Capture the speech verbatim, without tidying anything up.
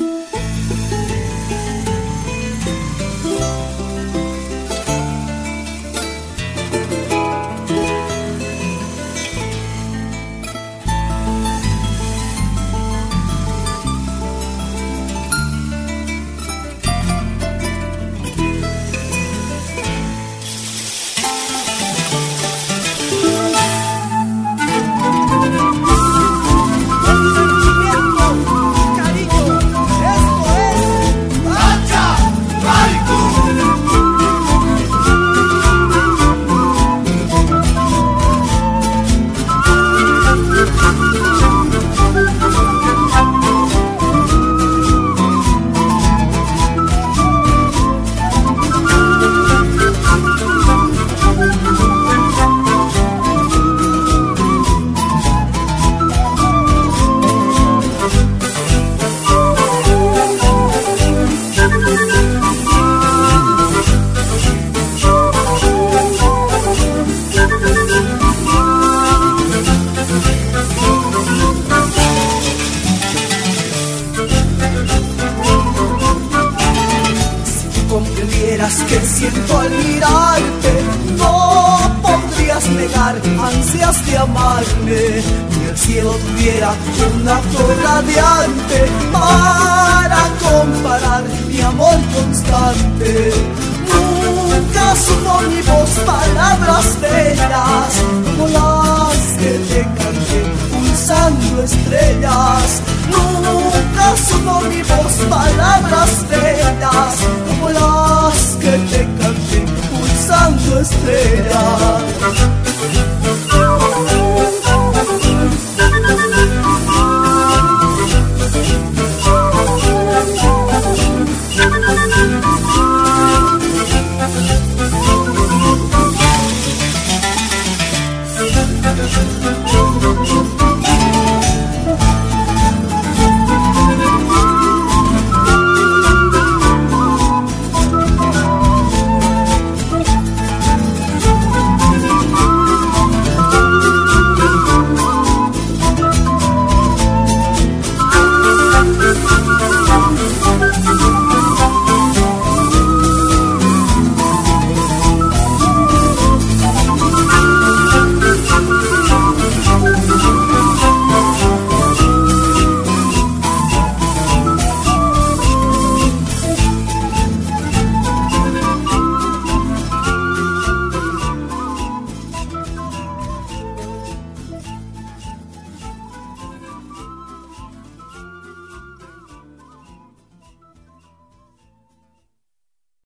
Que siento al mirarte, no podrías negar ansias de amarme. Ni el cielo tuviera una flor radiante para comparar mi amor constante. Nunca supo mi voz palabras bellas como las que te canté pulsando estrellas. Nunca supo mi voz palabras bellas como las que te canté pulsando estrellas.